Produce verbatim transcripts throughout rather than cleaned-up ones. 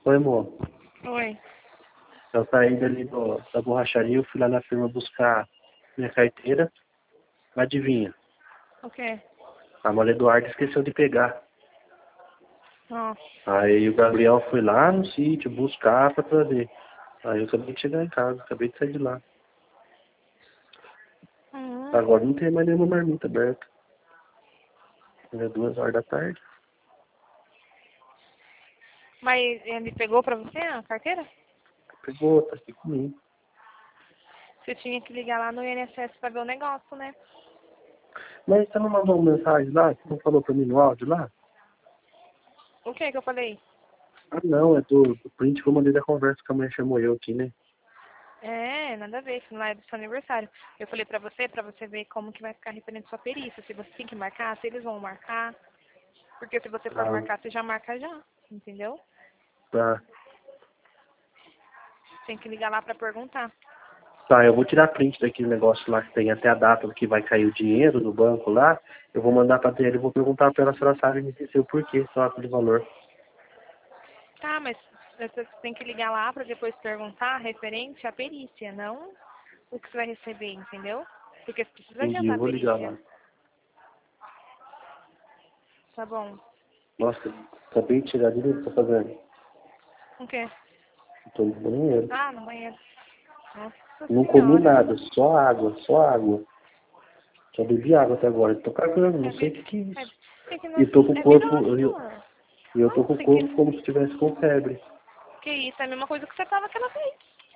Oi, amor. Oi. Eu saí dali do, da borracharia, eu fui lá na firma buscar minha carteira. Adivinha? O quê? A Maria Eduarda esqueceu de pegar. Nossa. Aí o Gabriel foi lá no sítio buscar pra trazer. Aí eu acabei de chegar em casa, acabei de sair de lá. Uhum. Agora não tem mais nenhuma marmita aberta. É duas horas da tarde. Mas ele pegou pra você a carteira? Pegou, tá aqui comigo. Você tinha que ligar lá no I N S S pra ver o negócio, né? Mas você não mandou uma mensagem lá? Você não falou pra mim no áudio lá? O que que eu falei? Ah, não, é do, do print que eu mandei da conversa que a mãe chamou eu aqui, né? É, nada a ver, isso não é do seu aniversário. Eu falei pra você, pra você ver como que vai ficar referente à sua perícia. Se você tem que marcar, se eles vão marcar. Porque se você for Ah, marcar, você já marca já, entendeu? tá. Tem que ligar lá pra perguntar. Tá, eu vou tirar print daquele negócio lá que tem até a data que vai cair o dinheiro no banco lá. Eu vou mandar pra ele e vou perguntar pra ela se ela sabe me dizer o porquê, só aquele valor. Tá, mas você tem que ligar lá pra depois perguntar referente à perícia, não o que você vai receber, entendeu? Porque você precisa Entendi, adiantar eu a vou ligar perícia. lá. Tá bom. Nossa, acabei de chegar de novo, tô fazendo. O quê? Tô no banheiro. Ah, no banheiro. Nossa Não comi senhora. nada, só água, só água. Só bebi água até agora. Tô cagando, não É, sei o vi- que que é é, isso. é que E não, tô com o é corpo, virose, eu, amor. eu tô Não, com o tem que... corpo como se estivesse com febre. Que isso, é a mesma coisa que você tava aquela vez.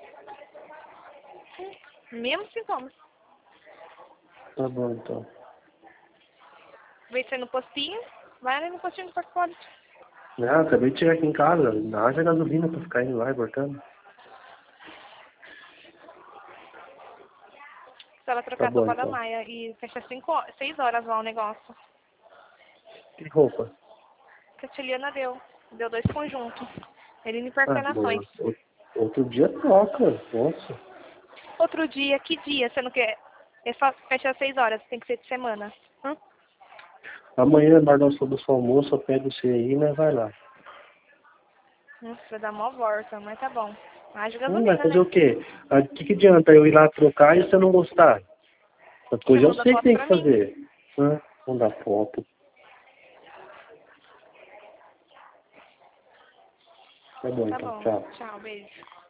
Mesmo sintomas. Tá bom, então. Veio você no postinho, vai ali no postinho do Porto Poli. Ah, acabei de chegar aqui em casa. Haja gasolina pra ficar indo lá e voltando. Precisava Tá trocar a bom, roupa da então. Maia e fecha cinco, ho- seis horas lá o negócio. Que roupa? Que a Tiliana deu. Deu dois conjuntos. Ele em Ah, encarnações. boa. O- Outro dia troca. Nossa. Outro dia, que dia? Você não quer? É só fecha às seis horas, tem que ser de semana. Hum? Amanhã, na hora do almoço, almoço, eu pego você aí, né? Vai lá. Nossa, vai dar mó volta, mas tá bom. Haja Hum, vai gasolina, fazer né? o quê? O que, que adianta eu ir lá trocar e você não gostar? Essa Você coisa eu manda sei que foto tem pra que mim. fazer. Ah, não dá foto. Tá bom, Tá então. bom. Tchau. Tchau, beijo.